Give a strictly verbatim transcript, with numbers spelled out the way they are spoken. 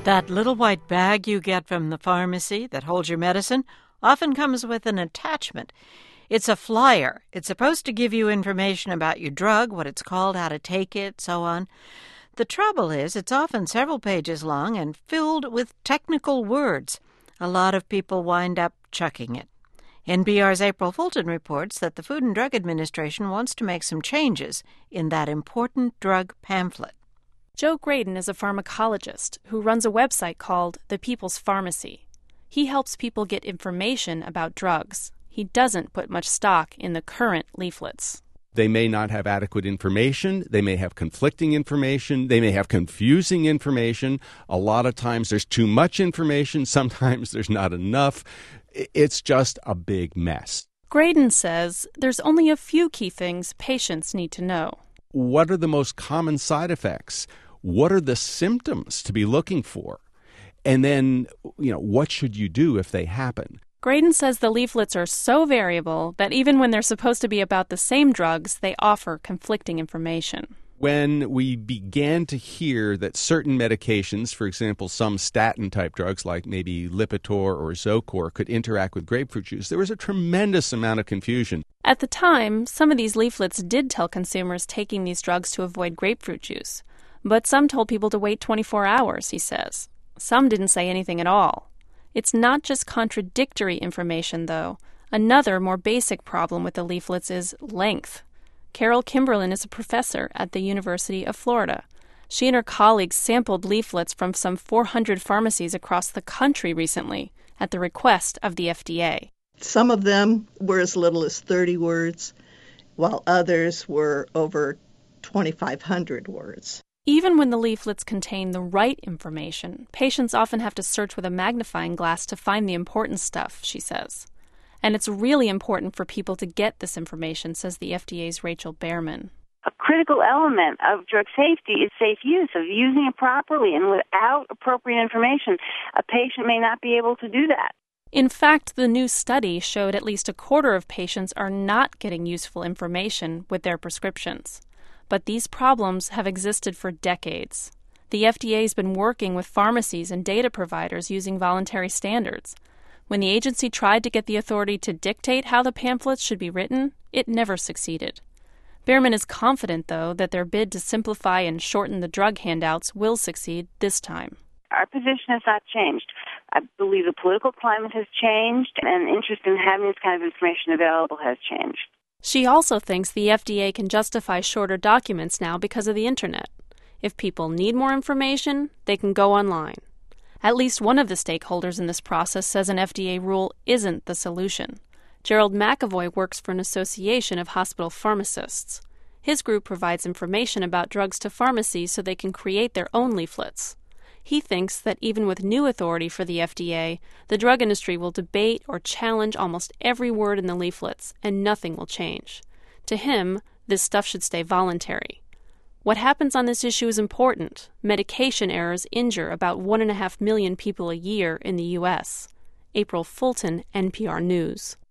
That little white bag you get from the pharmacy that holds your medicine often comes with an attachment. It's a flyer. It's supposed to give you information about your drug, what it's called, how to take it, so on. The trouble is, it's often several pages long and filled with technical words. A lot of people wind up chucking it. N P R's April Fulton reports that the Food and Drug Administration wants to make some changes in that important drug pamphlet. Joe Graydon is a pharmacologist who runs a website called The People's Pharmacy. He helps people get information about drugs. He doesn't put much stock in the current leaflets. They may not have adequate information. They may have conflicting information. They may have confusing information. A lot of times there's too much information. Sometimes there's not enough. It's just a big mess. Graydon says there's only a few key things patients need to know. What are the most common side effects? What are the symptoms to be looking for? And then, you know, what should you do if they happen? Graydon says the leaflets are so variable that even when they're supposed to be about the same drugs, they offer conflicting information. When we began to hear that certain medications, for example, some statin-type drugs like maybe Lipitor or Zocor, could interact with grapefruit juice, there was a tremendous amount of confusion. At the time, some of these leaflets did tell consumers taking these drugs to avoid grapefruit juice. But some told people to wait twenty-four hours, he says. Some didn't say anything at all. It's not just contradictory information, though. Another, more basic problem with the leaflets is length. Carol Kimberlin is a professor at the University of Florida. She and her colleagues sampled leaflets from some four hundred pharmacies across the country recently at the request of the F D A. Some of them were as little as thirty words, while others were over twenty-five hundred words. Even when the leaflets contain the right information, patients often have to search with a magnifying glass to find the important stuff, she says. And it's really important for people to get this information, says the F D A's Rachel Behrman. A critical element of drug safety is safe use, of using it properly, and without appropriate information, a patient may not be able to do that. In fact, the new study showed at least a quarter of patients are not getting useful information with their prescriptions. But these problems have existed for decades. The F D A has been working with pharmacies and data providers using voluntary standards. When the agency tried to get the authority to dictate how the pamphlets should be written, it never succeeded. Behrman is confident, though, that their bid to simplify and shorten the drug handouts will succeed this time. Our position has not changed. I believe the political climate has changed, and interest in having this kind of information available has changed. She also thinks the F D A can justify shorter documents now because of the Internet. If people need more information, they can go online. At least one of the stakeholders in this process says an F D A rule isn't the solution. Gerald McAvoy works for an association of hospital pharmacists. His group provides information about drugs to pharmacies so they can create their own leaflets. He thinks that even with new authority for the F D A, the drug industry will debate or challenge almost every word in the leaflets, and nothing will change. To him, this stuff should stay voluntary. What happens on this issue is important. Medication errors injure about one and a half million people a year in the U S. April Fulton, N P R News.